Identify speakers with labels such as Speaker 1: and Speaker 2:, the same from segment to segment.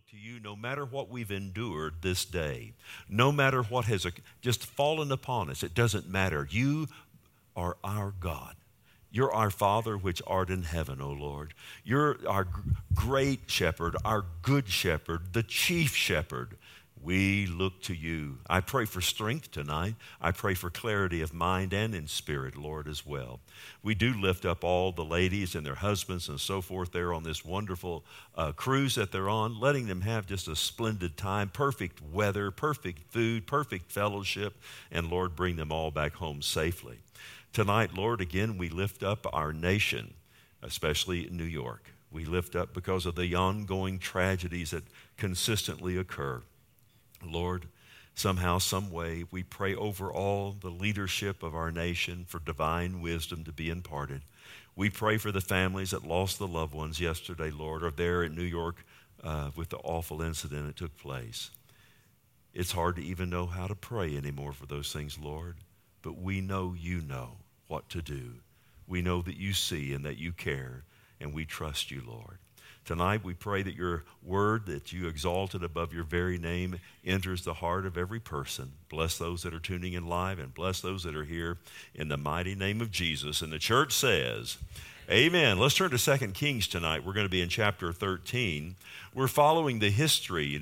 Speaker 1: look to you no matter what we've endured this day, no matter what has just fallen upon us. It doesn't matter. You are our God. You're our Father which art in heaven, O Lord. You're our great shepherd, our good shepherd, the chief shepherd. We look to you. I pray for strength tonight. I pray for clarity of mind and in spirit, Lord, as well. We do lift up all the ladies and their husbands and so forth there on this wonderful cruise that they're on, letting them have just a splendid time, perfect weather, perfect food, perfect fellowship, and Lord, bring them all back home safely. Tonight, Lord, again, we lift up our nation, especially New York. We lift up because of the ongoing tragedies that consistently occur. Lord, somehow, some way, we pray over all the leadership of our nation for divine wisdom to be imparted. We pray for the families that lost the loved ones yesterday, Lord, or there in New York with the awful incident that took place. It's hard to even know how to pray anymore for those things, Lord, but we know you know what to do. We know that you see and that you care, and we trust you, Lord. Tonight we pray that your word that you exalted above your very name enters the heart of every person. Bless those that are tuning in live and bless those that are here in the mighty name of Jesus. And the church says, amen. Let's turn to 2 Kings tonight. We're going to be in chapter 13. We're following the history,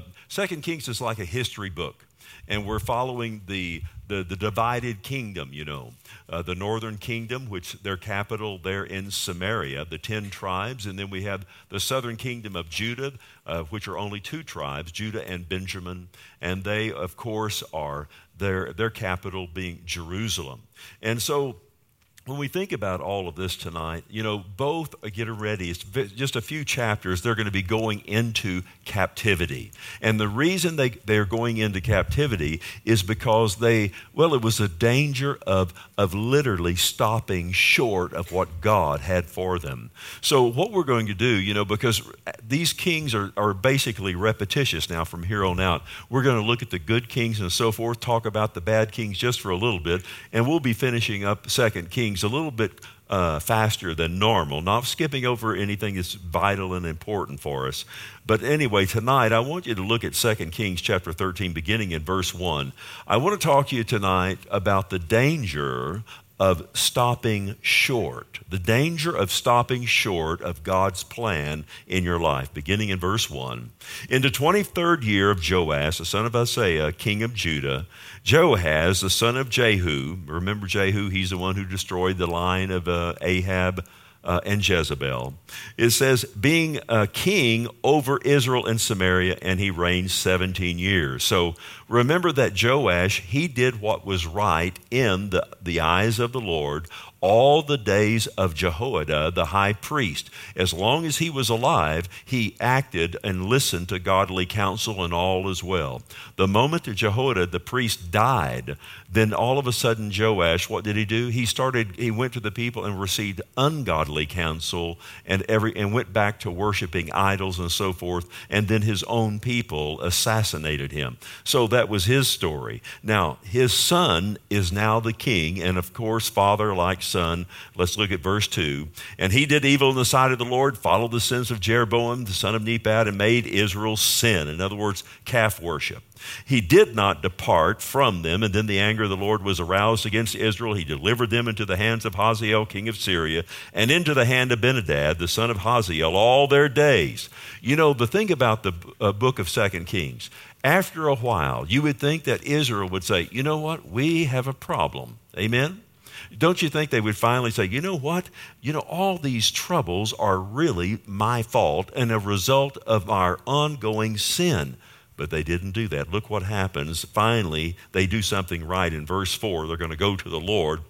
Speaker 1: 2 Kings is like a history book. And we're following the divided kingdom, the northern kingdom, which their capital there in Samaria, the 10 tribes. And then we have the southern kingdom of Judah, which are only 2 tribes, Judah and Benjamin. And they, of course, are their capital being Jerusalem. And so when we think about all of this tonight, both, get ready, it's just a few chapters, they're going to be going into captivity. And the reason they're going into captivity is because it was a danger of literally stopping short of what God had for them. So what we're going to do, because these kings are basically repetitious now from here on out, we're going to look at the good kings and so forth, talk about the bad kings just for a little bit, and we'll be finishing up 2 Kings a little bit faster than normal, not skipping over anything that's vital and important for us. But anyway, tonight I want you to look at 2 Kings chapter 13, beginning in verse 1. I want to talk to you tonight about the danger of stopping short, the danger of stopping short of God's plan in your life, beginning in verse 1. In the 23rd year of Joash, the son of Uzziah, king of Judah, Jehoahaz, the son of Jehu, remember Jehu, he's the one who destroyed the line of Ahab and Jezebel. It says, being a king over Israel and Samaria, and he reigned 17 years. So remember that Joash, he did what was right in the eyes of the Lord all the days of Jehoiada, the high priest. As long as he was alive, he acted and listened to godly counsel, and all is well. The moment that Jehoiada, the priest, died, then all of a sudden Joash, what did he do? He went to the people and received ungodly counsel and went back to worshiping idols and so forth, and then his own people assassinated him. So that was his story. Now, his son is now the king, and of course, father like son. Let's look at verse 2. And he did evil in the sight of the Lord, followed the sins of Jeroboam, the son of Nebat, and made Israel sin. In other words, calf worship. He did not depart from them, and then the anger of the Lord was aroused against Israel. He delivered them into the hands of Hazael, king of Syria, and into the hand of Ben-Hadad, the son of Hazael, all their days. The thing about the book of 2 Kings, after a while, you would think that Israel would say, you know what, we have a problem. Amen? Don't you think they would finally say, you know what? All these troubles are really my fault and a result of our ongoing sin. But they didn't do that. Look what happens. Finally, they do something right. In verse 4, they're going to go to the Lord.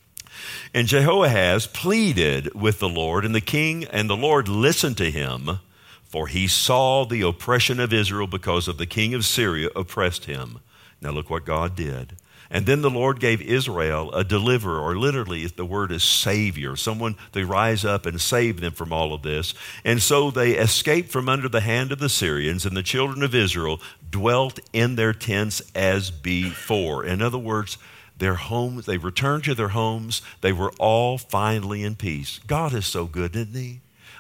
Speaker 1: And Jehoahaz pleaded with the Lord, and the king and the Lord listened to him, for he saw the oppression of Israel because of the king of Syria oppressed him. Now look what God did. And then the Lord gave Israel a deliverer, or literally the word is savior, someone to rise up and save them from all of this. And so they escaped from under the hand of the Syrians, and the children of Israel dwelt in their tents as before. In other words, their homes, they returned to their homes. They were all finally in peace. God is so good, isn't he?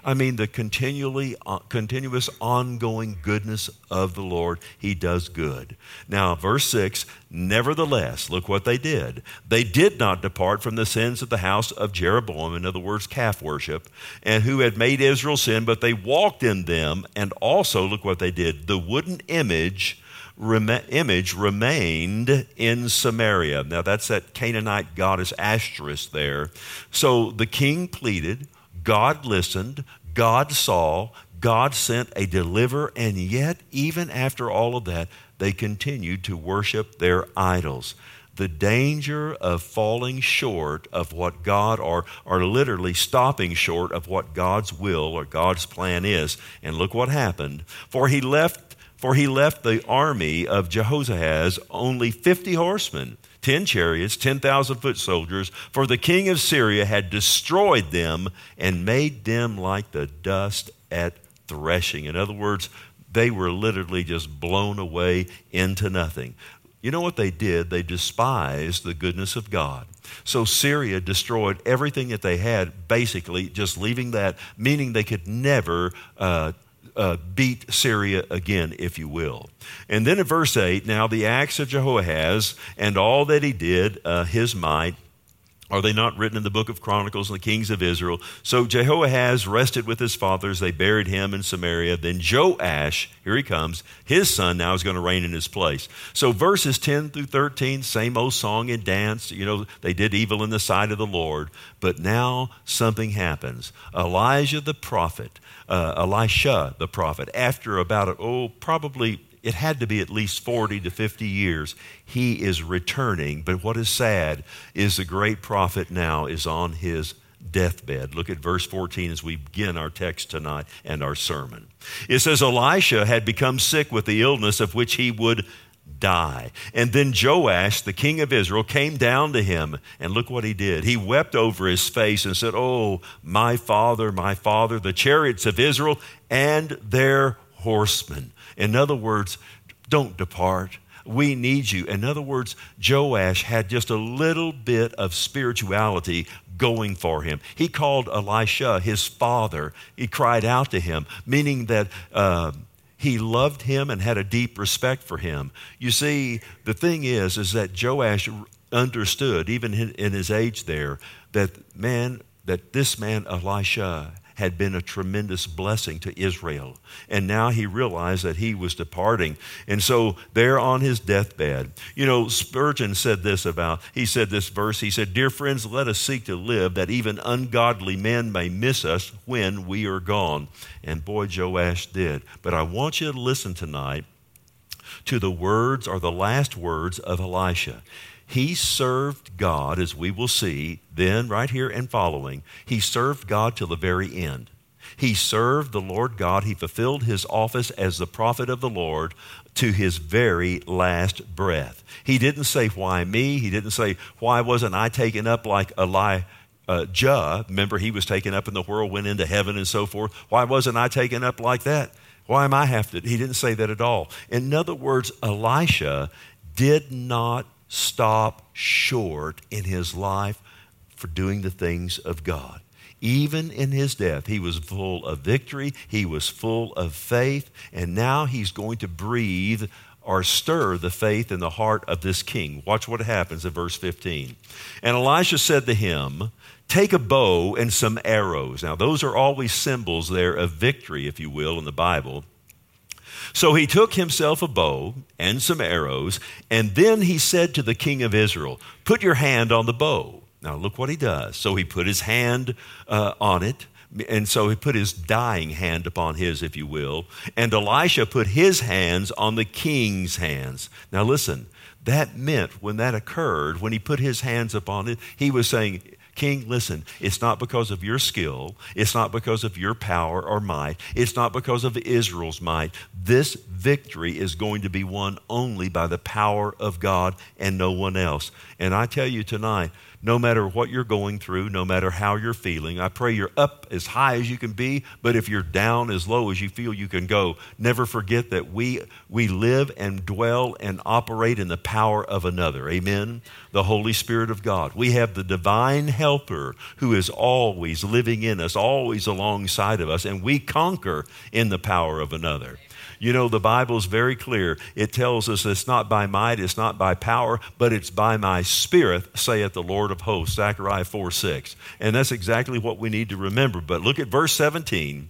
Speaker 1: I mean, the continuous ongoing goodness of the Lord. He does good. Now, verse 6, nevertheless, look what they did. They did not depart from the sins of the house of Jeroboam, in other words, calf worship, and who had made Israel sin, but they walked in them. And also, look what they did. The wooden image remained in Samaria. Now, that's that Canaanite goddess Ashtoreth there. So the king pleaded, God listened, God saw, God sent a deliverer, and yet, even after all of that, they continued to worship their idols. The danger of falling short of what God, or literally stopping short of what God's will or God's plan is. And look what happened. For he left the army of Jehoahaz only 50 horsemen, 10 chariots, 10,000 foot soldiers, for the king of Syria had destroyed them and made them like the dust at threshing. In other words, they were literally just blown away into nothing. You know what they did? They despised the goodness of God. So Syria destroyed everything that they had, basically just leaving that, meaning they could never beat Syria again, if you will. And then in verse 8, now the acts of Jehoahaz and all that he did, his might, are they not written in the book of Chronicles and the kings of Israel? So Jehoahaz rested with his fathers. They buried him in Samaria. Then Joash, here he comes, his son now is going to reign in his place. So verses 10 through 13, same old song and dance. You know, they did evil in the sight of the Lord. But now something happens. Elisha the prophet, after about, probably it had to be at least 40 to 50 years, he is returning. But what is sad is the great prophet now is on his deathbed. Look at verse 14 as we begin our text tonight and our sermon. It says, Elisha had become sick with the illness of which he would die. And then Joash, the king of Israel, came down to him, and look what he did. He wept over his face and said, oh, my father, the chariots of Israel and their horsemen. In other words, don't depart. We need you. In other words, Joash had just a little bit of spirituality going for him. He called Elisha his father. He cried out to him, meaning that he loved him and had a deep respect for him. You see, the thing is that Joash understood, even in his age there, that this man Elisha had been a tremendous blessing to Israel. And now he realized that he was departing. And so there on his deathbed, you know, Spurgeon said this verse, he said, dear friends, let us seek to live that even ungodly men may miss us when we are gone. And boy, Joash did. But I want you to listen tonight to the words or the last words of Elisha. He served God, as we will see, then right here and following, he served God till the very end. He served the Lord God. He fulfilled his office as the prophet of the Lord to his very last breath. He didn't say, why me? He didn't say, why wasn't I taken up like Elijah? Remember, he was taken up in the whirlwind into heaven and so forth. Why wasn't I taken up like that? Why am I He didn't say that at all. In other words, Elisha did not stop short in his life for doing the things of God. Even in his death, he was full of victory, he was full of faith, and now he's going to breathe or stir the faith in the heart of this king. Watch what happens in verse 15. And Elisha said to him, take a bow and some arrows. Now, those are always symbols there of victory, if you will, in the Bible. So he took himself a bow and some arrows, and then he said to the king of Israel, put your hand on the bow. Now look what he does. So he put his hand on it, and so he put his dying hand upon his, if you will, and Elisha put his hands on the king's hands. Now listen, that meant when that occurred, when he put his hands upon it, he was saying, King, listen, it's not because of your skill. It's not because of your power or might. It's not because of Israel's might. This victory is going to be won only by the power of God and no one else. And I tell you tonight, No matter what you're going through, no matter how you're feeling, I pray you're up as high as you can be, but if you're down as low as you feel you can go, never forget that we live and dwell and operate in the power of another. Amen? The Holy Spirit of God. We have the divine helper who is always living in us, always alongside of us, and we conquer in the power of another. You know, the Bible is very clear. It tells us it's not by might, it's not by power, but it's by my Spirit, saith the Lord of hosts, Zechariah 4:6. And that's exactly what we need to remember. But look at verse 17.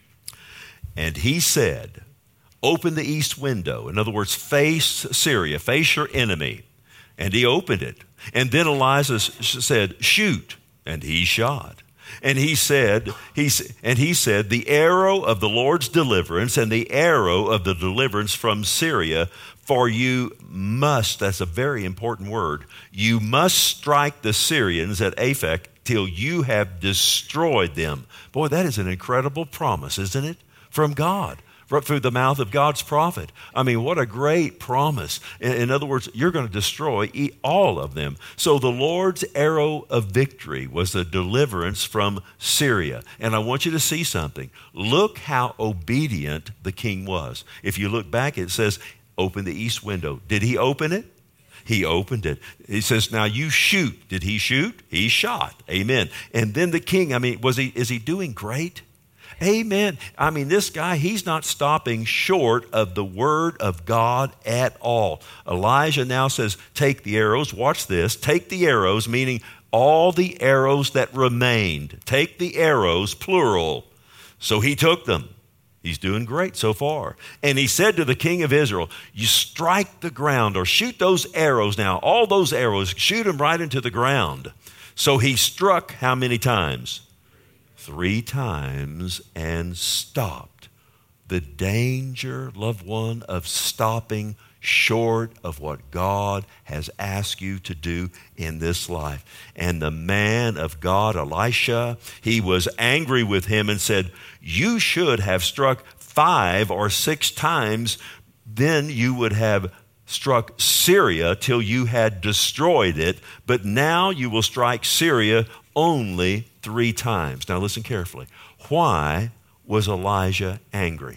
Speaker 1: And he said, open the east window. In other words, face Syria, face your enemy. And he opened it. And then Elijah said, shoot. And he shot. And he said, the arrow of the Lord's deliverance and the arrow of the deliverance from Syria, for you must, that's a very important word, you must strike the Syrians at Aphek till you have destroyed them. Boy, that is an incredible promise, isn't it? From God. Through the mouth of God's prophet. I mean, what a great promise. In other words, you're going to destroy all of them. So the Lord's arrow of victory was the deliverance from Syria. And I want you to see something. Look how obedient the king was. If you look back, it says, open the east window. Did he open it? He opened it. He says, now you shoot. Did he shoot? He shot. Amen. And then the king, I mean, is he doing great? Amen. I mean, this guy, he's not stopping short of the word of God at all. Elijah now says, take the arrows. Watch this. Take the arrows, meaning all the arrows that remained. Take the arrows, plural. So he took them. He's doing great so far. And he said to the king of Israel, you strike the ground or shoot those arrows now. All those arrows, shoot them right into the ground. So he struck how many times? 3 times and stopped. The danger, loved one, of stopping short of what God has asked you to do in this life. And the man of God, Elisha, he was angry with him and said, you should have struck 5 or 6 times, then you would have struck Syria till you had destroyed it, but now you will strike Syria only 3 times. Now listen carefully. Why was Elijah angry?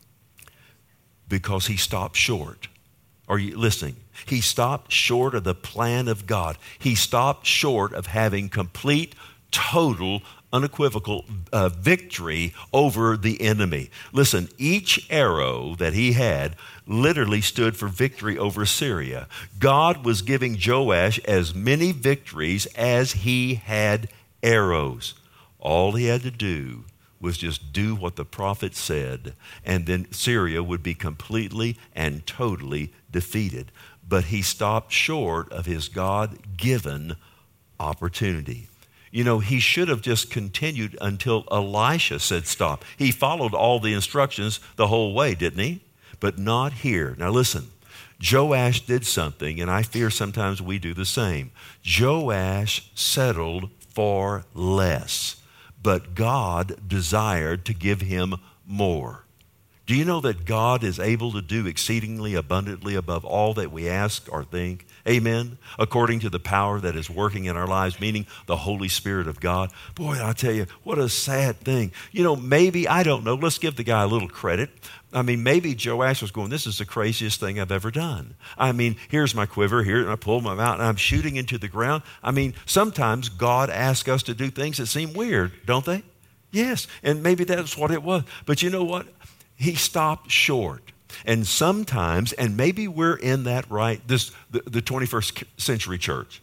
Speaker 1: Because he stopped short. Are you listening? He stopped short of the plan of God. He stopped short of having complete, total, unequivocal victory over the enemy. Listen, each arrow that he had literally stood for victory over Syria. God was giving Joash as many victories as he had arrows. All he had to do was just do what the prophet said, and then Syria would be completely and totally defeated. But he stopped short of his God-given opportunity. You know, he should have just continued until Elisha said stop. He followed all the instructions the whole way, didn't he? But not here. Now listen, Joash did something, and I fear sometimes we do the same. Joash settled for less, but God desired to give him more. Do you know that God is able to do exceedingly abundantly above all that we ask or think? Amen? According to the power that is working in our lives, meaning the Holy Spirit of God. Boy, I tell you, what a sad thing. You know, maybe, I don't know, let's give the guy a little credit. I mean, maybe Joash was going, this is the craziest thing I've ever done. I mean, here's my quiver here, and I pull them out, and I'm shooting into the ground. I mean, sometimes God asks us to do things that seem weird, don't they? Yes, and maybe that's what it was. But you know what? He stopped short. And sometimes, and maybe we're in that the 21st century church,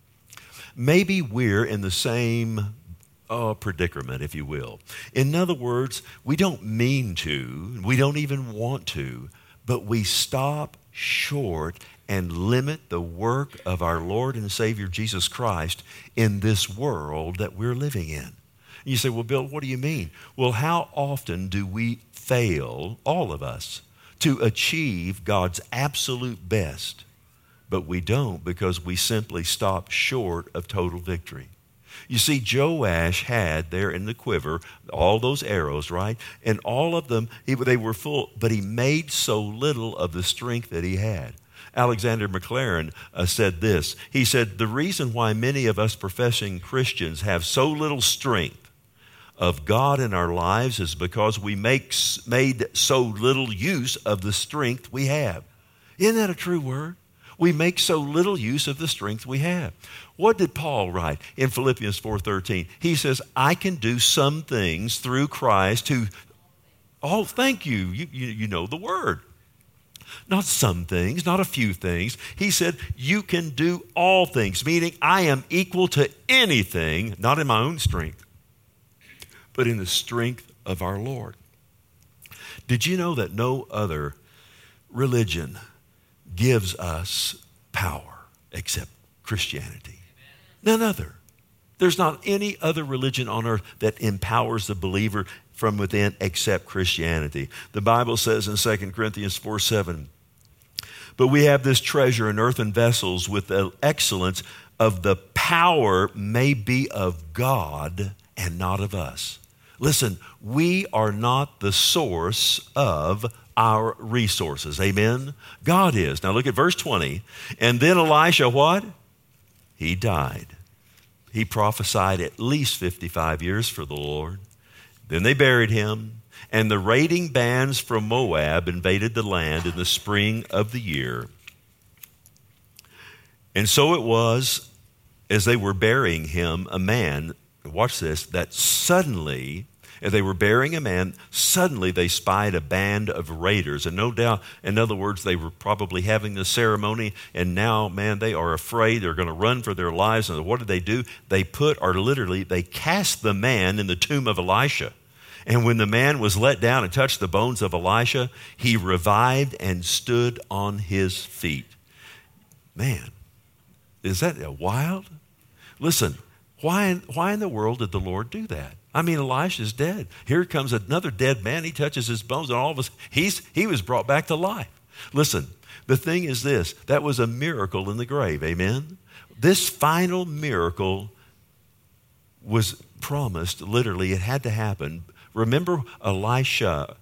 Speaker 1: maybe we're in the same predicament, if you will. In other words, we don't mean to, we don't even want to, but we stop short and limit the work of our Lord and Savior Jesus Christ in this world that we're living in. And you say, well, Bill, what do you mean? Well, how often do we fail, all of us, to achieve God's absolute best? But we don't, because we simply stop short of total victory. You see, Joash had there in the quiver all those arrows, right? And all of them, they were full, but he made so little of the strength that he had. Alexander McLaren said this. He said, the reason why many of us professing Christians have so little strength of God in our lives is because we made so little use of the strength we have. Isn't that a true word? We make so little use of the strength we have. What did Paul write in Philippians 4:13? He says, I can do some things through Christ who, oh, thank you. You know the word. Not some things, not a few things. He said, you can do all things, meaning I am equal to anything, not in my own strength, but in the strength of our Lord. Did you know that no other religion gives us power except Christianity? None other. There's not any other religion on earth that empowers the believer from within except Christianity. The Bible says in 2 Corinthians 4:7, but we have this treasure in earthen vessels with the excellence of the power may be of God and not of us. Listen, we are not the source of our resources. Amen? God is. Now look at verse 20. And then Elisha, what? He died. He prophesied at least 55 years for the Lord. Then they buried him, and the raiding bands from Moab invaded the land in the spring of the year. And so it was, as they were burying him, a man, watch this, that suddenly, as they were burying a man, suddenly they spied a band of raiders. And no doubt, in other words, they were probably having the ceremony, and now, man, they are afraid. They're going to run for their lives. And what do? They cast the man in the tomb of Elisha. And when the man was let down and touched the bones of Elisha, he revived and stood on his feet. Man, is that wild? Listen, why in the world did the Lord do that? I mean, Elisha's dead. Here comes another dead man. He touches his bones, and all of us, he was brought back to life. Listen, the thing is this. That was a miracle in the grave, amen? This final miracle was promised, literally, it had to happen. Remember Elijah,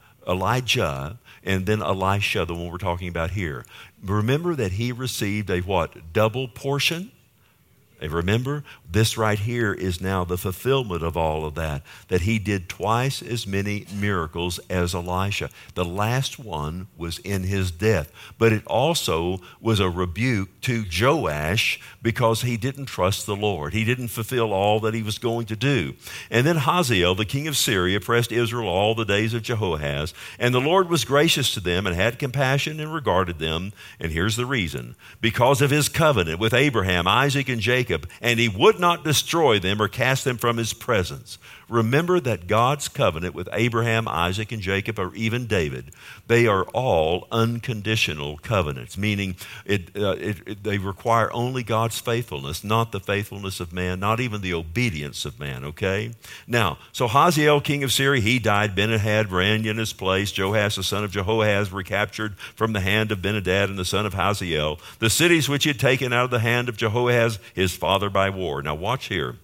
Speaker 1: and then Elisha, the one we're talking about here. Remember that he received a what? Double portion? Remember, this right here is now the fulfillment of all of that he did twice as many miracles as Elisha. The last one was in his death, but it also was a rebuke to Joash because he didn't trust the Lord. He didn't fulfill all that he was going to do. And then Hazael, the king of Syria, oppressed Israel all the days of Jehoahaz, and the Lord was gracious to them and had compassion and regarded them. And here's the reason: because of his covenant with Abraham, Isaac, and Jacob, and he would not destroy them or cast them from his presence. Remember that God's covenant with Abraham, Isaac, and Jacob, or even David, they are all unconditional covenants, meaning they require only God's faithfulness, not the faithfulness of man, not even the obedience of man, okay? Now, so Hazael, king of Syria, he died. Ben-Hadad reigned in his place. Joash, the son of Jehoahaz, recaptured from the hand of Ben-Hadad and the son of Hazael the cities which he had taken out of the hand of Jehoahaz, his father, by war. Now watch here.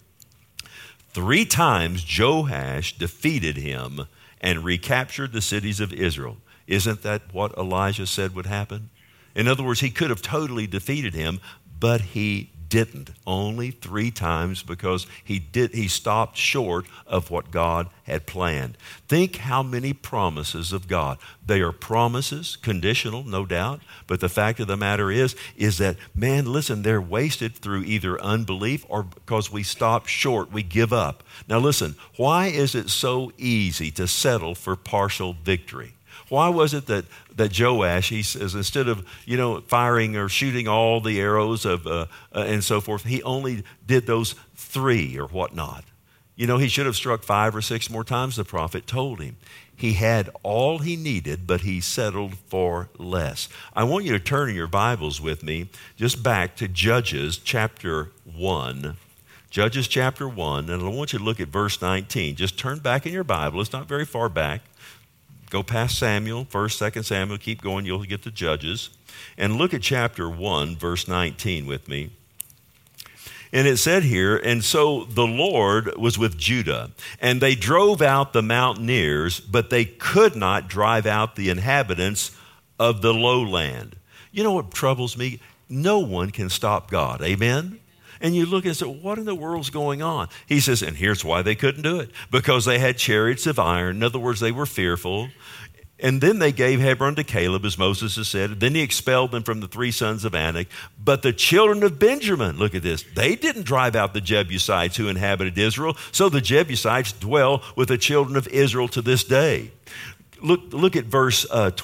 Speaker 1: 3 times Joash defeated him and recaptured the cities of Israel. Isn't that what Elijah said would happen? In other words, he could have totally defeated him, but he didn't. Only 3 times because he stopped short of what God had planned. Think how many promises of God. They are promises, conditional, no doubt, but the fact of the matter is that, man, listen, they're wasted through either unbelief or because we stop short, we give up. Now listen, why is it so easy to settle for partial victory? Why was it that Joash, he says, instead of, firing or shooting all the arrows of and so forth, he only did those 3 or whatnot? He should have struck 5 or 6 more times, the prophet told him. He had all he needed, but he settled for less. I want you to turn in your Bibles with me just back to Judges chapter 1. Judges chapter 1, and I want you to look at verse 19. Just turn back in your Bible. It's not very far back. Go past Samuel, 1st, 2nd Samuel, keep going, you'll get to Judges. And look at chapter 1, verse 19 with me. And it said here, and so the Lord was with Judah, and they drove out the mountaineers, but they could not drive out the inhabitants of the lowland. You know what troubles me? No one can stop God. Amen? And you look and say, what in the world's going on? He says, and here's why they couldn't do it. Because they had chariots of iron. In other words, they were fearful. And then they gave Hebron to Caleb, as Moses has said. Then he expelled them from the 3 sons of Anak. But the children of Benjamin, look at this, they didn't drive out the Jebusites who inhabited Israel. So the Jebusites dwell with the children of Israel to this day. Look at verse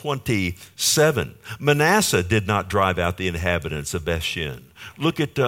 Speaker 1: 27. Manasseh did not drive out the inhabitants of Bethshin. Look at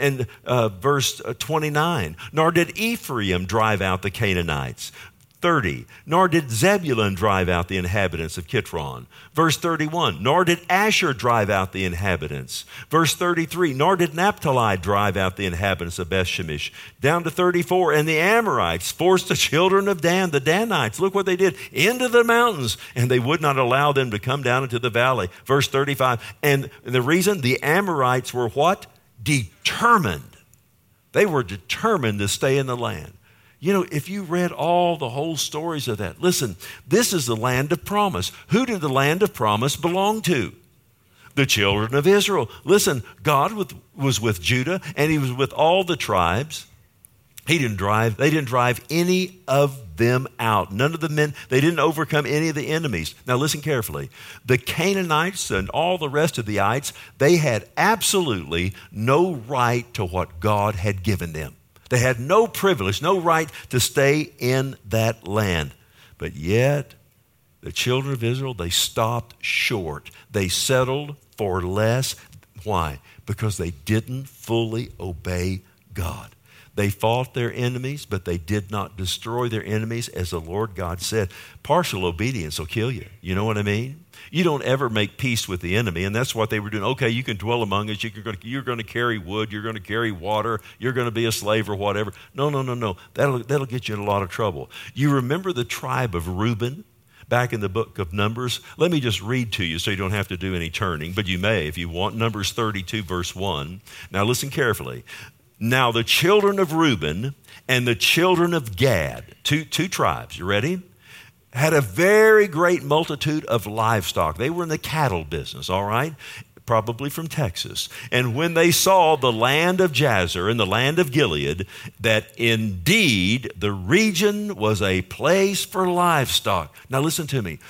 Speaker 1: verse 29. Nor did Ephraim drive out the Canaanites. 30. Nor did Zebulun drive out the inhabitants of Kitron. Verse 31. Nor did Asher drive out the inhabitants. Verse 33. Nor did Naphtali drive out the inhabitants of Bethshemesh. Down to 34. And the Amorites forced the children of Dan, the Danites, look what they did, into the mountains, and they would not allow them to come down into the valley. Verse 35. And the reason, the Amorites were what? Determined. They were determined to stay in the land. You know, if you read all the whole stories of that, listen, this is the land of promise. Who did the land of promise belong to? The children of Israel. Listen, God was with Judah, and he was with all the tribes. They didn't drive any of them out. None of the men, they didn't overcome any of the enemies. Now listen carefully. The Canaanites and all the rest of the ites, they had absolutely no right to what God had given them. They had no privilege, no right to stay in that land. But yet, the children of Israel, they stopped short. They settled for less. Why? Because they didn't fully obey God. They fought their enemies, but they did not destroy their enemies, as the Lord God said. Partial obedience will kill you. You know what I mean? You don't ever make peace with the enemy, and that's what they were doing. Okay, you can dwell among us. You're going to carry wood. You're going to carry water. You're going to be a slave or whatever. No. That'll get you in a lot of trouble. You remember the tribe of Reuben back in the book of Numbers? Let me just read to you so you don't have to do any turning, but you may if you want. Numbers 32, verse 1. Now listen carefully. Now the children of Reuben and the children of Gad, two tribes, you ready? Had a very great multitude of livestock. They were in the cattle business, all right? Probably from Texas. And when they saw the land of Jazer and the land of Gilead, that indeed the region was a place for livestock. Now listen to me.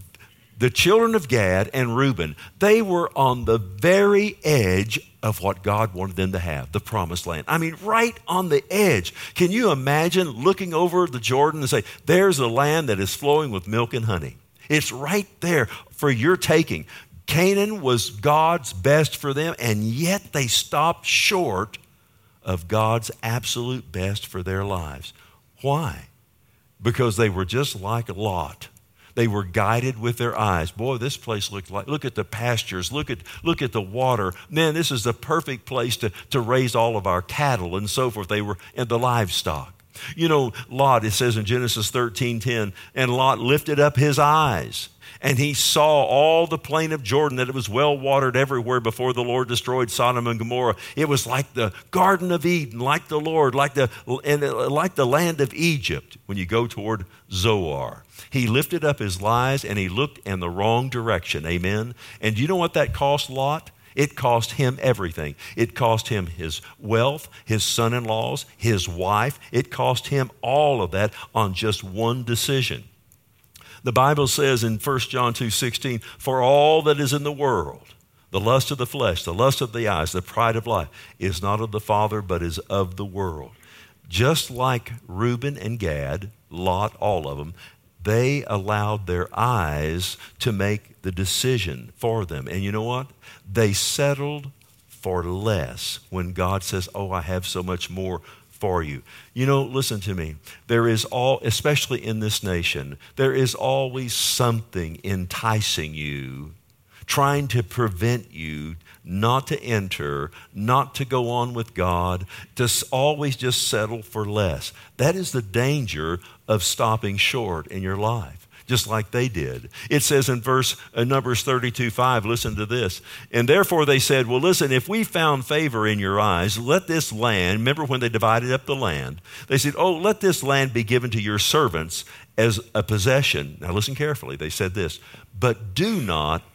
Speaker 1: The children of Gad and Reuben, they were on the very edge of what God wanted them to have, the promised land. I mean, right on the edge. Can you imagine looking over the Jordan and say, there's a land that is flowing with milk and honey. It's right there for your taking. Canaan was God's best for them, and yet they stopped short of God's absolute best for their lives. Why? Because they were just like Lot. They were guided with their eyes. Boy, this place looked like, look at the pastures, look at the water. Man, this is the perfect place to raise all of our cattle and so forth. They were in the livestock. You know, Lot, it says in Genesis 13:10, and Lot lifted up his eyes, and he saw all the plain of Jordan, that it was well watered everywhere before the Lord destroyed Sodom and Gomorrah. It was like the Garden of Eden, like the Lord, like the land of Egypt when you go toward Zoar. He lifted up his eyes and he looked in the wrong direction. Amen. And do you know what that cost Lot? It cost him everything. It cost him his wealth, his son-in-laws, his wife. It cost him all of that on just one decision. The Bible says in 1 John 2:16, for all that is in the world, the lust of the flesh, the lust of the eyes, the pride of life, is not of the Father, but is of the world. Just like Reuben and Gad, Lot, all of them, they allowed their eyes to make the decision for them. And you know what? They settled for less when God says, oh, I have so much more for you. You know, listen to me. There is especially in this nation, there is always something enticing you, trying to prevent you not to enter, not to go on with God, to always just settle for less. That is the danger of stopping short in your life, just like they did. It says in Numbers 32:5, listen to this. And therefore they said, well, listen, if we found favor in your eyes, let this land, remember when they divided up the land, they said, oh, let this land be given to your servants as a possession. Now listen carefully. They said this, but do not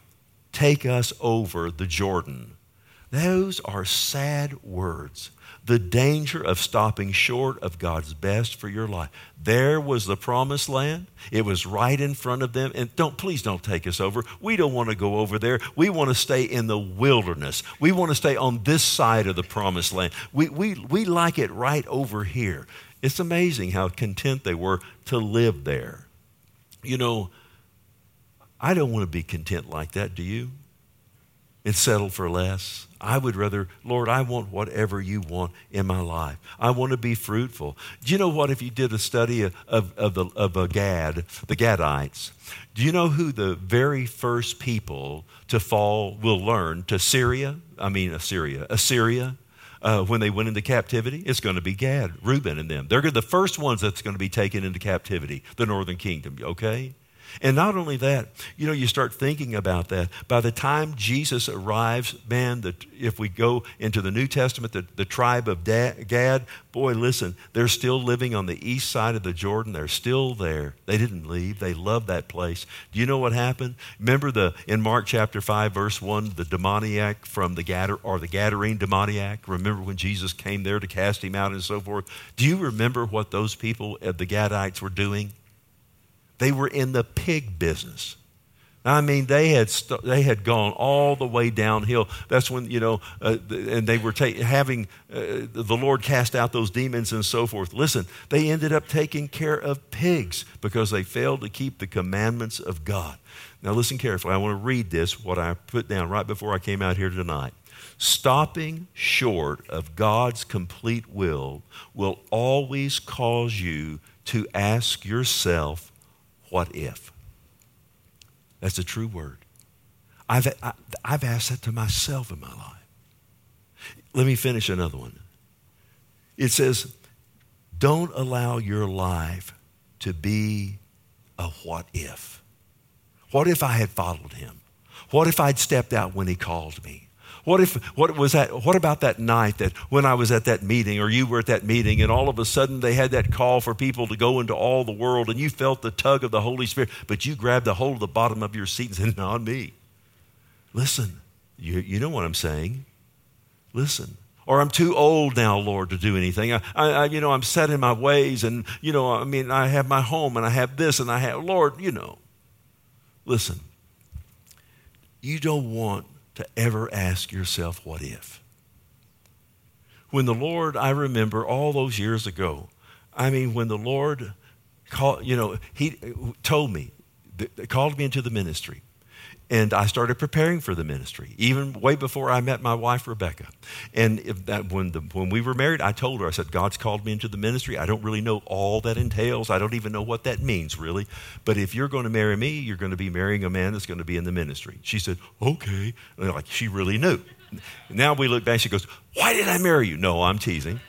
Speaker 1: take us over the Jordan. Those are sad words. The danger of stopping short of God's best for your life. There was the promised land. It was right in front of them. And please don't take us over. We don't want to go over there. We want to stay in the wilderness. We want to stay on this side of the promised land. We like it right over here. It's amazing how content they were to live there. You know, I don't want to be content like that, do you? And settle for less. I would rather, Lord, I want whatever you want in my life. I want to be fruitful. Do you know what? If you did a study of Gad, the Gadites, do you know who the very first people to fall will learn to Assyria, when they went into captivity? It's going to be Gad, Reuben, and them. They're the first ones that's going to be taken into captivity, the northern kingdom, okay? And not only that, you know, you start thinking about that. By the time Jesus arrives, man, if we go into the New Testament, the tribe of Gad, boy, listen, they're still living on the east side of the Jordan. They're still there. They didn't leave. They loved that place. Do you know what happened? Remember in Mark chapter 5, verse 1, the demoniac from the Gadarene demoniac? Remember when Jesus came there to cast him out and so forth? Do you remember what those people, the Gadites, were doing? They were in the pig business. I mean, they had gone all the way downhill. That's when, you know, and they were having the Lord cast out those demons and so forth. Listen, they ended up taking care of pigs because they failed to keep the commandments of God. Now listen carefully. I want to read this, what I put down right before I came out here tonight. Stopping short of God's complete will always cause you to ask yourself, what if? That's a true word. I've asked that to myself in my life. Let me finish another one. It says, don't allow your life to be a what if. What if I had followed him? What if I'd stepped out when he called me? What about that night that when I was at that meeting or you were at that meeting and all of a sudden they had that call for people to go into all the world and you felt the tug of the Holy Spirit, but you grabbed a hold of the bottom of your seat and said, not me. Listen, you know what I'm saying. Listen. Or I'm too old now, Lord, to do anything. I'm set in my ways and, I have my home and I have this and I have, Lord, Listen, you don't want to ever ask yourself, what if? When the Lord, I remember all those years ago, when the Lord called, he told me, called me into the ministry. And I started preparing for the ministry, even way before I met my wife, Rebecca. And when we were married, I told her, I said, God's called me into the ministry. I don't really know all that entails. I don't even know what that means, really. But if you're going to marry me, you're going to be marrying a man that's going to be in the ministry. She said, okay. Like she really knew. Now we look back, she goes, why did I marry you? No, I'm teasing.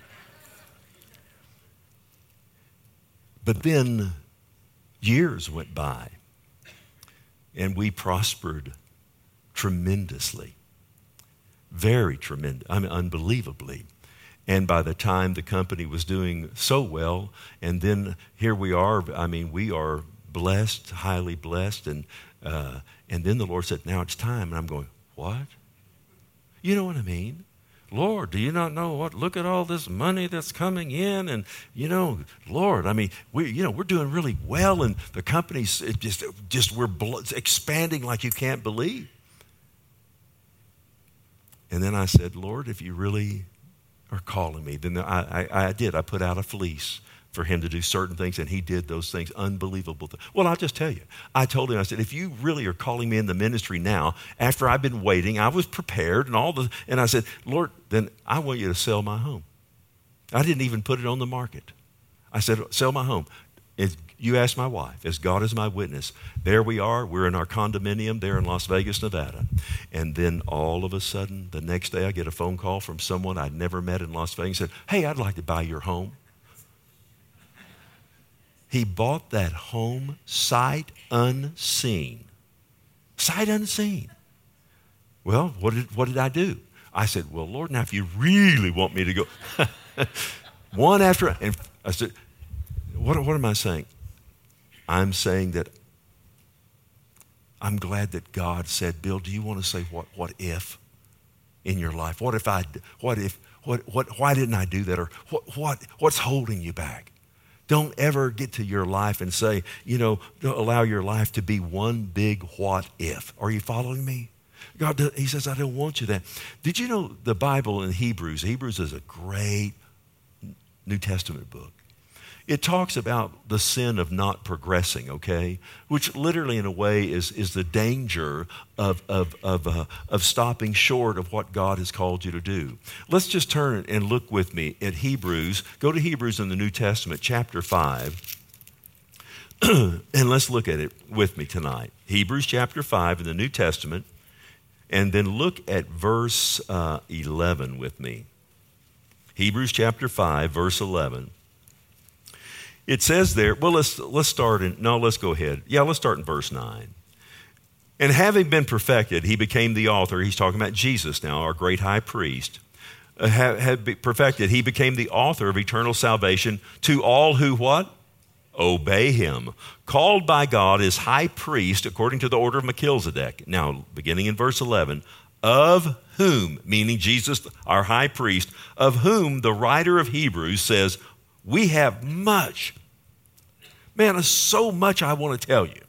Speaker 1: But then years went by. And we prospered tremendously, very tremendous, unbelievably. And by the time the company was doing so well, and then here we are, we are blessed, highly blessed. And then the Lord said, now it's time. And I'm going, what? You know what I mean? Lord, do you not know what? Look at all this money that's coming in, and Lord, we're doing really well, and the company's we're expanding like you can't believe. And then I said, Lord, if you really are calling me, then I did. I put out a fleece for him to do certain things, and he did those things, unbelievable things. Well, I'll just tell you, I told him, I said, if you really are calling me in the ministry now, after I've been waiting, I was prepared and I said, Lord, then I want you to sell my home. I didn't even put it on the market. I said, sell my home. You ask my wife, as God is my witness, there we are, we're in our condominium there in Las Vegas, Nevada. And then all of a sudden, the next day I get a phone call from someone I'd never met in Las Vegas and said, hey, I'd like to buy your home. He bought that home sight unseen. Sight unseen. Well, what did I do? I said, well, Lord, now if you really want me to go, one after, and I said, what am I saying? I'm saying that I'm glad that God said, Bill, do you want to say what if in your life? Why didn't I do that? Or what's holding you back? Don't ever get to your life and say, don't allow your life to be one big what if. Are you following me? God, he says, I don't want you that. Did you know the Bible in Hebrews? Hebrews is a great New Testament book. It talks about the sin of not progressing, okay? Which literally in a way is the danger of stopping short of what God has called you to do. Let's just turn and look with me at Hebrews. Go to Hebrews in the New Testament, chapter 5. And let's look at it with me tonight. Hebrews chapter 5 in the New Testament. And then look at verse 11 with me. Hebrews chapter 5, verse 11. It says there, well, let's start in, no, let's go ahead. Yeah, let's start in verse 9. And having been perfected, he became the author. He's talking about Jesus now, our great high priest. Had been perfected, he became the author of eternal salvation to all who what? Obey him. Called by God as high priest according to the order of Melchizedek. Now, beginning in verse 11, of whom, meaning Jesus, our high priest, of whom the writer of Hebrews says, we have much. Man, there's so much I want to tell you.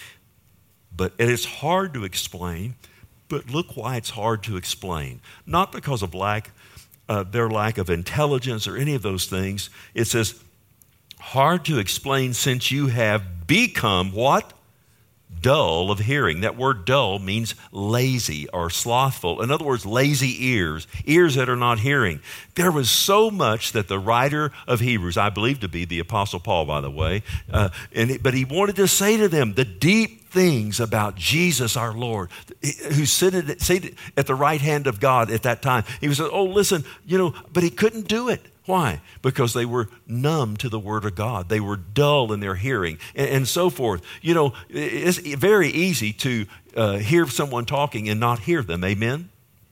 Speaker 1: And it's hard to explain, but look why it's hard to explain. Not because of their lack of intelligence or any of those things. It says, hard to explain since you have become what? Dull of hearing. That word dull means lazy or slothful. In other words, lazy ears that are not hearing. There was so much that the writer of Hebrews, I believe to be the Apostle Paul, by the way, but he wanted to say to them the deep things about Jesus our Lord, who seated at the right hand of God at that time. He was, oh, listen, but he couldn't do it. Why? Because they were numb to the Word of God. They were dull in their hearing and so forth. It's very easy to hear someone talking and not hear them. Amen?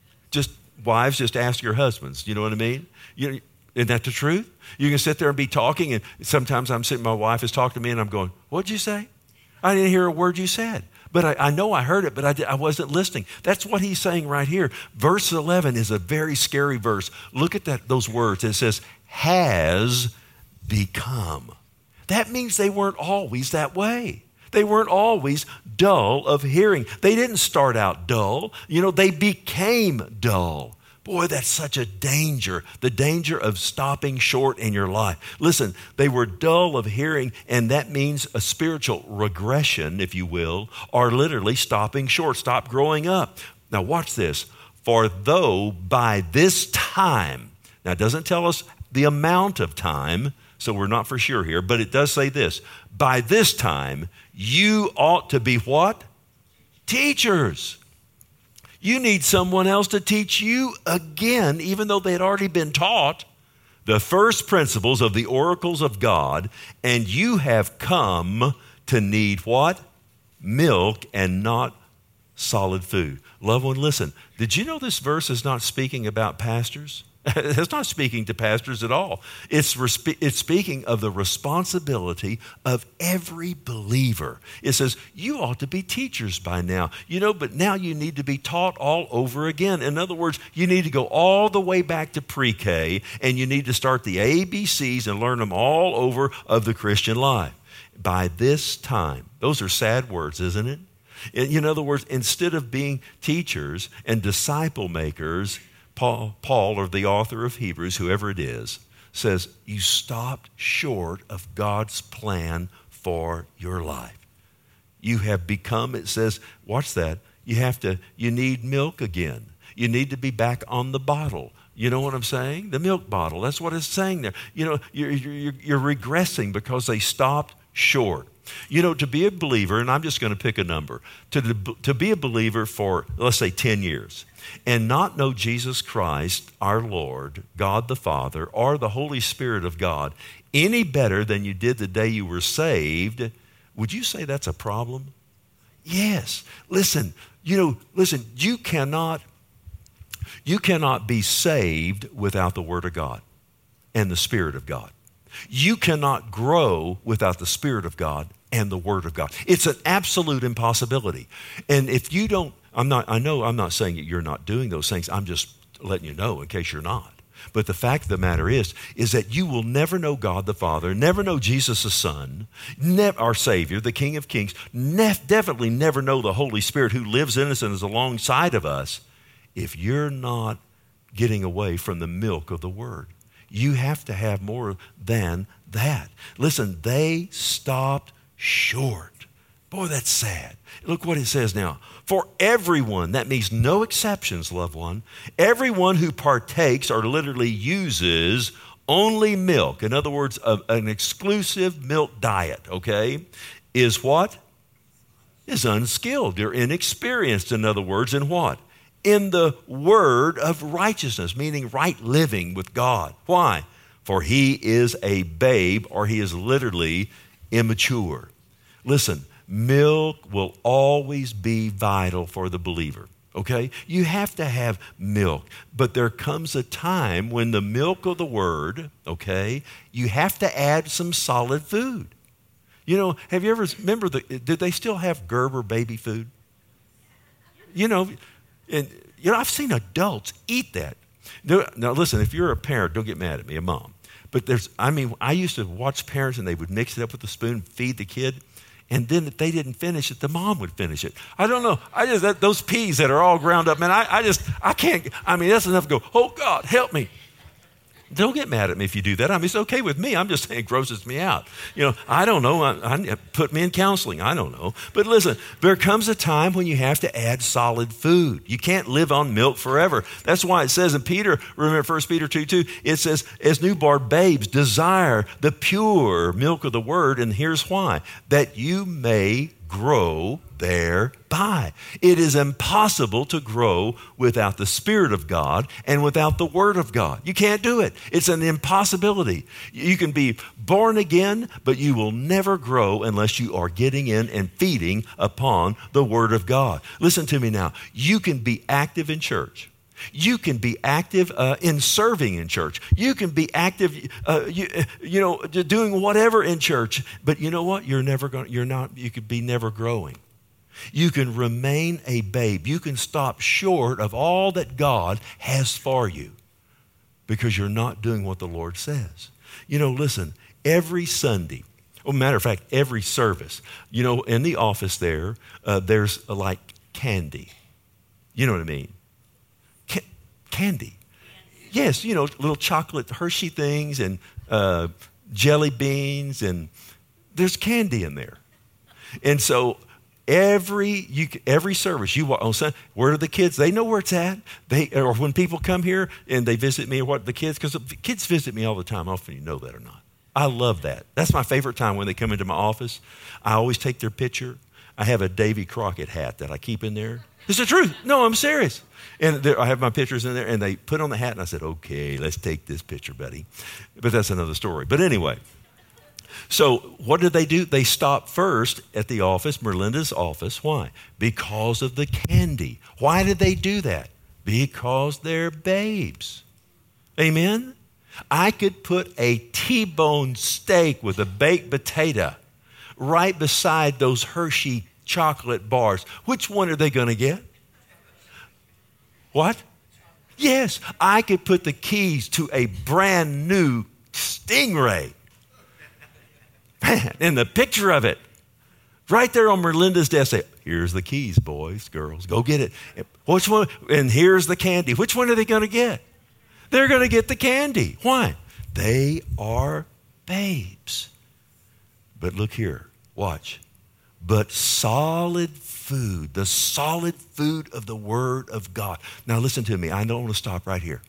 Speaker 1: Wives, just ask your husbands. You know what I mean? Isn't that the truth? You can sit there and be talking, and sometimes I'm sitting, my wife is talking to me, and I'm going, what'd you say? I didn't hear a word you said. But I know I heard it, but I wasn't listening. That's what he's saying right here. Verse 11 is a very scary verse. Look at those words. It says, has become. That means they weren't always that way. They weren't always dull of hearing. They didn't start out dull. They became dull. Boy, that's such a danger, the danger of stopping short in your life. Listen, they were dull of hearing, and that means a spiritual regression, if you will, or literally stopping short, stop growing up. Now watch this. For though by this time, now it doesn't tell us the amount of time, so we're not for sure here, but it does say this. By this time, you ought to be what? Teachers. You need someone else to teach you again, even though they had already been taught the first principles of the oracles of God, and you have come to need what? Milk and not solid food. Loved one, listen, did you know this verse is not speaking about pastors? It's not speaking to pastors at all. It's speaking of the responsibility of every believer. It says, you ought to be teachers by now. But now you need to be taught all over again. In other words, you need to go all the way back to pre-K, and you need to start the ABCs and learn them all over of the Christian life. By this time, those are sad words, isn't it? In other words, instead of being teachers and disciple makers, Paul, or the author of Hebrews, whoever it is, says you stopped short of God's plan for your life. You have become, it says, watch that, you need milk again. You need to be back on the bottle. You know what I'm saying? The milk bottle. That's what it's saying there. You're regressing because they stopped short. To be a believer, and I'm just going to pick a number, to be a believer for, let's say, 10 years, and not know Jesus Christ, our Lord, God the Father, or the Holy Spirit of God any better than you did the day you were saved, would you say that's a problem? Yes. Listen, you cannot be saved without the Word of God and the Spirit of God. You cannot grow without the Spirit of God and the Word of God. It's an absolute impossibility. And if you don't, I'm not saying that you're not doing those things. I'm just letting you know in case you're not. But the fact of the matter is that you will never know God the Father, never know Jesus the Son, our Savior, the King of Kings, definitely never know the Holy Spirit who lives in us and is alongside of us if you're not getting away from the milk of the Word. You have to have more than that. Listen, they stopped short. Boy, that's sad. Look what it says now. For everyone, that means no exceptions, loved one, everyone who partakes or literally uses only milk, in other words, an exclusive milk diet, okay, is what? Is unskilled. They're inexperienced, in other words, in what? In the word of righteousness, meaning right living with God. Why? For he is a babe, or he is literally immature. Listen, milk will always be vital for the believer, okay? You have to have milk, but there comes a time when the milk of the Word, okay, you have to add some solid food. You know, have you ever, did they still have Gerber baby food? I've seen adults eat that. Now listen, if you're a parent, don't get mad at me, a mom. But I used to watch parents and they would mix it up with a spoon, feed the kid. And then if they didn't finish it, the mom would finish it. I don't know. Those peas that are all ground up, man, I can't, that's enough to go, oh God, help me. Don't get mad at me if you do that. It's okay with me. I'm just saying it grosses me out. I don't know. Put me in counseling. I don't know. But listen, there comes a time when you have to add solid food. You can't live on milk forever. That's why it says in Peter, remember 1 Peter 2:2, it says, as newborn babes, desire the pure milk of the Word. And here's why. That you may grow thereby. It is impossible to grow without the Spirit of God and without the Word of God. You can't do it. It's an impossibility. You can be born again, but you will never grow unless you are getting in and feeding upon the Word of God. Listen to me now. You can be active in church. You can be active in serving in church. You can be active, doing whatever in church. But you know what? You could be never growing. You can remain a babe. You can stop short of all that God has for you because you're not doing what the Lord says. Listen, every Sunday, matter of fact, every service, in the office there's like candy. You know what I mean? Candy. Yes, little chocolate Hershey things and jelly beans, and there's candy in there. And so every service you walk on Sunday, where are the kids? They know where it's at. Or when people come here and they visit me, because the kids visit me all the time. I don't know if you know that or not. I love that. That's my favorite time when they come into my office. I always take their picture. I have a Davy Crockett hat that I keep in there. It's the truth. No, I'm serious. And I have my pictures in there, and they put on the hat, and I said, okay, let's take this picture, buddy. But that's another story. But anyway, so what did they do? They stopped first at the office, Merlinda's office. Why? Because of the candy. Why did they do that? Because they're babes. Amen? I could put a T-bone steak with a baked potato right beside those Hershey chocolate bars. Which one are they going to get? What? Yes, I could put the keys to a brand new Stingray. Man, and the picture of it right there on Merlinda's desk. Say, here's the keys, boys, girls, go get it. Which one? And here's the candy. Which one are they going to get? They're going to get the candy. Why? They are babes. But look here, watch. But solid food, the solid food of the Word of God. Now listen to me. I don't want to stop right here.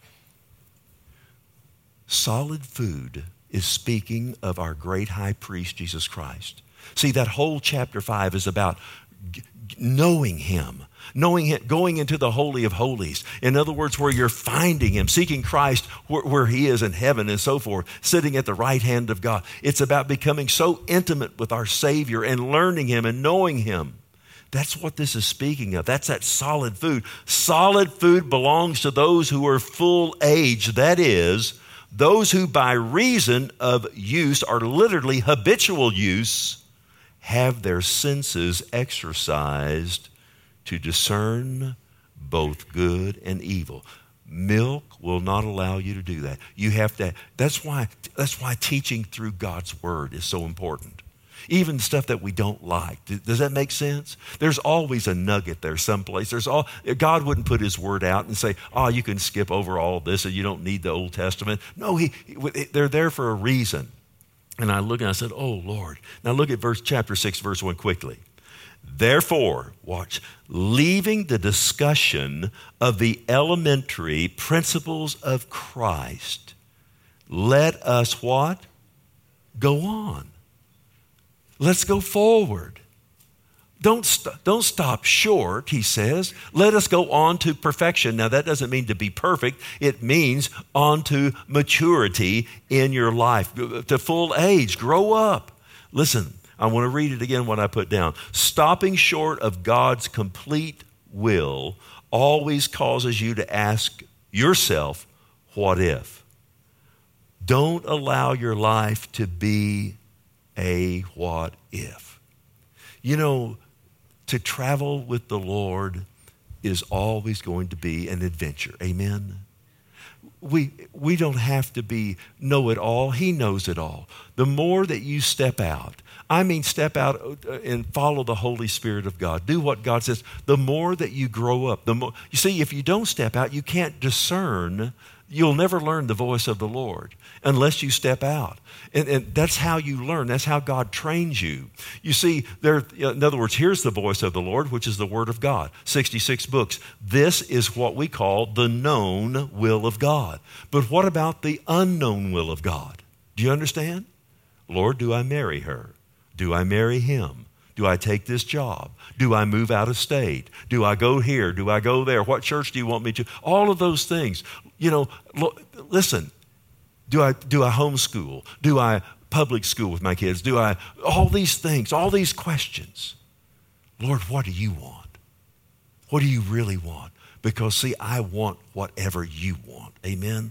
Speaker 1: Solid food is speaking of our great high priest, Jesus Christ. See, that whole chapter 5 is about knowing Him, going into the Holy of Holies. In other words, where you're finding Him, seeking Christ where He is in heaven and so forth, sitting at the right hand of God. It's about becoming so intimate with our Savior and learning Him and knowing Him. That's what this is speaking of. That's that solid food. Solid food belongs to those who are full age. That is, those who by reason of use, or literally habitual use, have their senses exercised to discern both good and evil. Milk will not allow you to do that. You have to. That's why teaching through God's word is so important. Even stuff that we don't like. Does that make sense? There's always a nugget there someplace. God wouldn't put his word out and say, oh, you can skip over all of this and you don't need the Old Testament. No, they're there for a reason. And I look and I said, oh, Lord. Now look at chapter 6, verse 1 quickly. Therefore, watch, leaving the discussion of the elementary principles of Christ, let us what? Go on. Let's go forward. Don't stop short, he says. Let us go on to perfection. Now, that doesn't mean to be perfect. It means on to maturity in your life, to full age. Grow up. Listen, I want to read it again, what I put down. Stopping short of God's complete will always causes you to ask yourself, what if? Don't allow your life to be a what if. You know, to travel with the Lord is always going to be an adventure. Amen? We don't have to know it all. He knows it all. The more that you step out and follow the Holy Spirit of God, do what God says, the more that you grow up, you see, if you don't step out, you can't discern. You'll never learn the voice of the Lord unless you step out. And that's how you learn. That's how God trains you. You see, in other words, here's the voice of the Lord, which is the Word of God, 66 books. This is what we call the known will of God. But what about the unknown will of God? Do you understand? Lord, do I marry her? Do I marry him? Do I take this job? Do I move out of state? Do I go here? Do I go there? What church do you want me to? All of those things. You know, listen, do I homeschool? Do I public school with my kids? All these things, all these questions. Lord, what do you want? What do you really want? Because, see, I want whatever you want. Amen?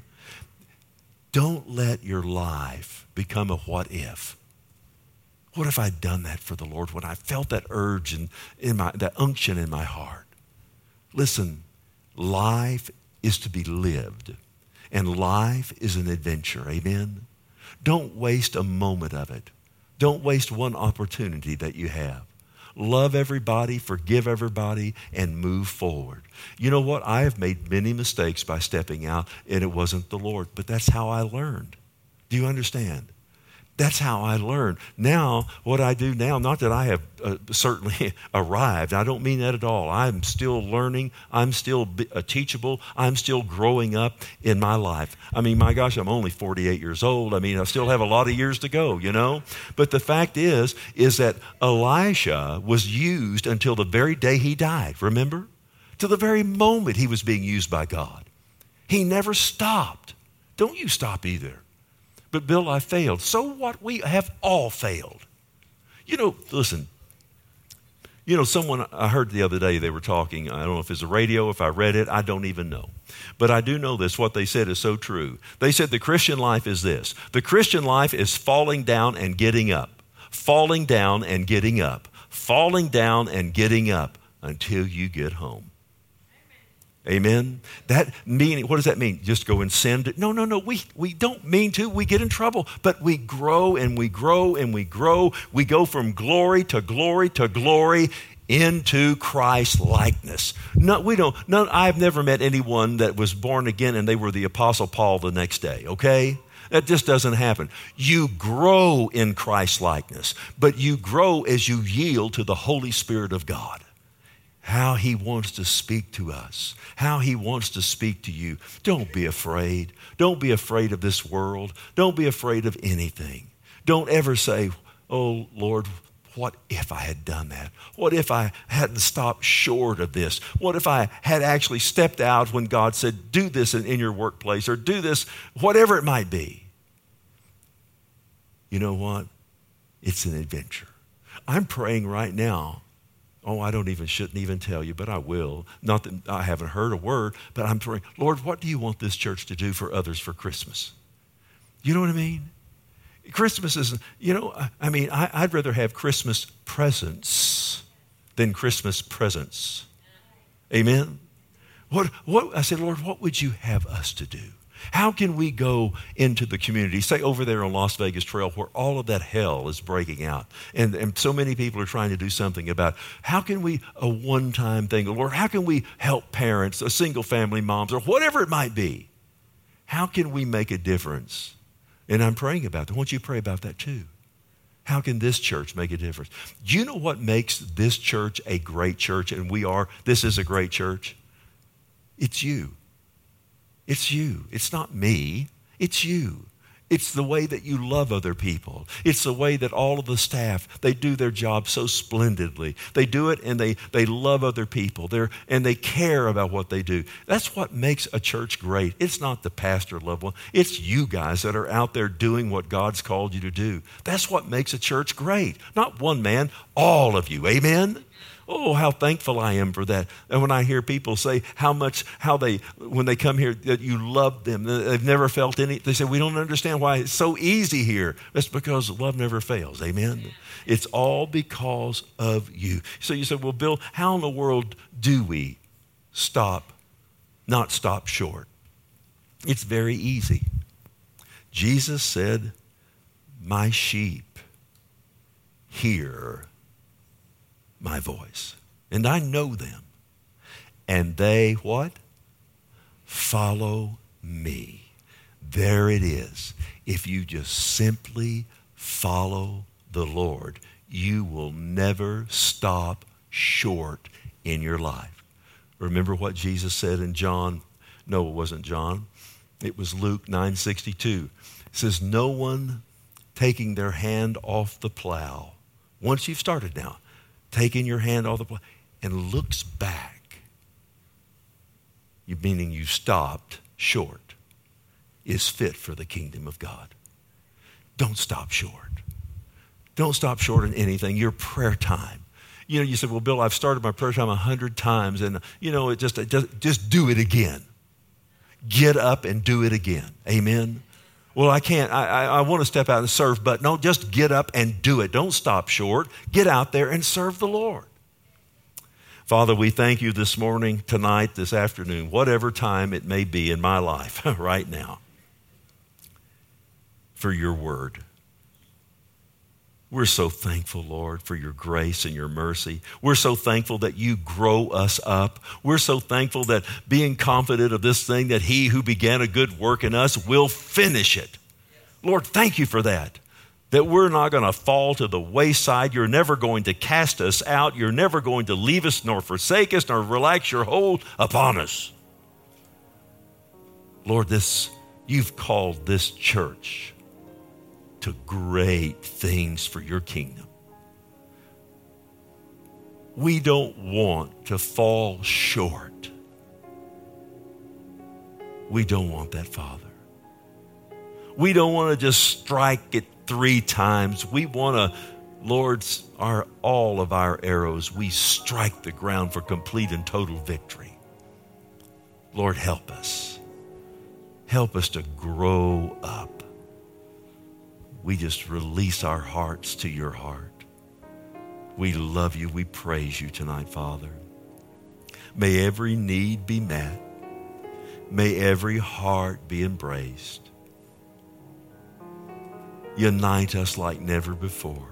Speaker 1: Don't let your life become a what if. What if I'd done that for the Lord when I felt that urge and that unction in my heart? Listen, life is to be lived, and life is an adventure. Amen? Don't waste a moment of it. Don't waste one opportunity that you have. Love everybody, forgive everybody, and move forward. You know what? I have made many mistakes by stepping out, and it wasn't the Lord, but that's how I learned. Do you understand? That's how I learned. Now, what I do now, not that I have certainly arrived. I don't mean that at all. I'm still learning. I'm still teachable. I'm still growing up in my life. I mean, my gosh, I'm only 48 years old. I mean, I still have a lot of years to go, you know. But the fact is that Elisha was used until the very day he died, remember? To the very moment he was being used by God. He never stopped. Don't you stop either. But Bill, I failed. So what? We have all failed. You know, listen, someone I heard the other day, they were talking, I don't know if it's a radio, if I read it, I don't even know. But I do know this, what they said is so true. They said the Christian life is this. The Christian life is falling down and getting up, falling down and getting up, falling down and getting up until you get home. Amen? That meaning, what does that mean? Just go and sin? No. We don't mean to. We get in trouble. But we grow and we grow and we grow. We go from glory to glory to glory into Christ likeness. I've never met anyone that was born again and they were the Apostle Paul the next day, okay? That just doesn't happen. You grow in Christ likeness, but you grow as you yield to the Holy Spirit of God. How he wants to speak to us, how he wants to speak to you. Don't be afraid. Don't be afraid of this world. Don't be afraid of anything. Don't ever say, oh, Lord, what if I had done that? What if I hadn't stopped short of this? What if I had actually stepped out when God said, do this in your workplace or do this, whatever it might be? You know what? It's an adventure. I'm praying right now. Oh, shouldn't even tell you, but I will. Not that I haven't heard a word, but I'm praying, Lord, what do you want this church to do for others for Christmas? You know what I mean? Christmas is, I'd rather have Christmas presents than Christmas presents. Amen? I said, Lord, what would you have us to do? How can we go into the community, say over there on Las Vegas Trail where all of that hell is breaking out and so many people are trying to do something about it. How can we, a one-time thing, Lord, how can we help parents, single-family moms, or whatever it might be? How can we make a difference? And I'm praying about that. Won't you pray about that too? How can this church make a difference? Do you know what makes this church a great church? And this is a great church? It's you. It's you. It's not me. It's you. It's the way that you love other people. It's the way that all of the staff, they do their job so splendidly. They do it and they love other people. And they care about what they do. That's what makes a church great. It's not the pastor level. It's you guys that are out there doing what God's called you to do. That's what makes a church great. Not one man, all of you. Amen? Oh, how thankful I am for that. And when I hear people say when they come here, that you love them, they've never felt any, they say, we don't understand why it's so easy here. That's because love never fails. Amen? It's all because of you. So you say, well, Bill, how in the world do we not stop short? It's very easy. Jesus said, my sheep hear my voice, and I know them, and they what? Follow me. There it is. If you just simply follow the Lord, you will never stop short in your life. Remember what Jesus said in John? No, it wasn't John. It was Luke 9:62. It says, no one taking their hand off the plow, once you've started now, taking your hand off the plow, and looks back, meaning you stopped short, is fit for the kingdom of God. Don't stop short. Don't stop short in anything. Your prayer time. You said, well, Bill, I've started my prayer time 100 times, and just do it again. Get up and do it again. Amen? Well, I can't. I want to step out and serve, but no, just get up and do it. Don't stop short. Get out there and serve the Lord. Father, we thank you this morning, tonight, this afternoon, whatever time it may be in my life right now, for your word. We're so thankful, Lord, for your grace and your mercy. We're so thankful that you grow us up. We're so thankful that being confident of this thing, that he who began a good work in us will finish it. Lord, thank you for that we're not going to fall to the wayside. You're never going to cast us out. You're never going to leave us nor forsake us nor relax your hold upon us. Lord, you've called this church to great things for your kingdom. We don't want to fall short. We don't want that, Father. We don't want to just strike it 3 times. We want to, Lord, all of our arrows, we strike the ground for complete and total victory. Lord, help us. Help us to grow up. We just release our hearts to your heart. We love you. We praise you tonight, Father. May every need be met. May every heart be embraced. Unite us like never before.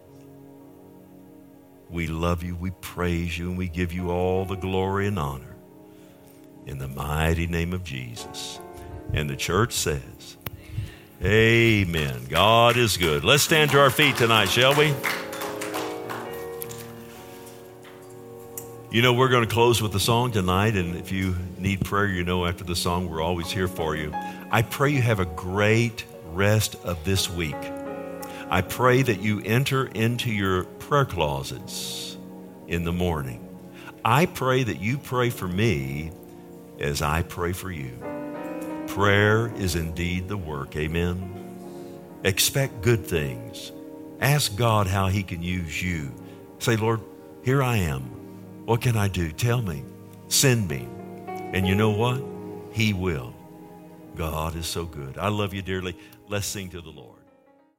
Speaker 1: We love you, we praise you, and we give you all the glory and honor. In the mighty name of Jesus. And the church says, amen. God is good. Let's stand to our feet tonight, shall we? We're going to close with a song tonight, and if you need prayer, after the song, we're always here for you. I pray you have a great rest of this week. I pray that you enter into your prayer closets in the morning. I pray that you pray for me as I pray for you. Prayer is indeed the work. Amen. Expect good things. Ask God how he can use you. Say, Lord, here I am. What can I do? Tell me. Send me. And you know what? He will. God is so good. I love you dearly. Let's sing to the Lord.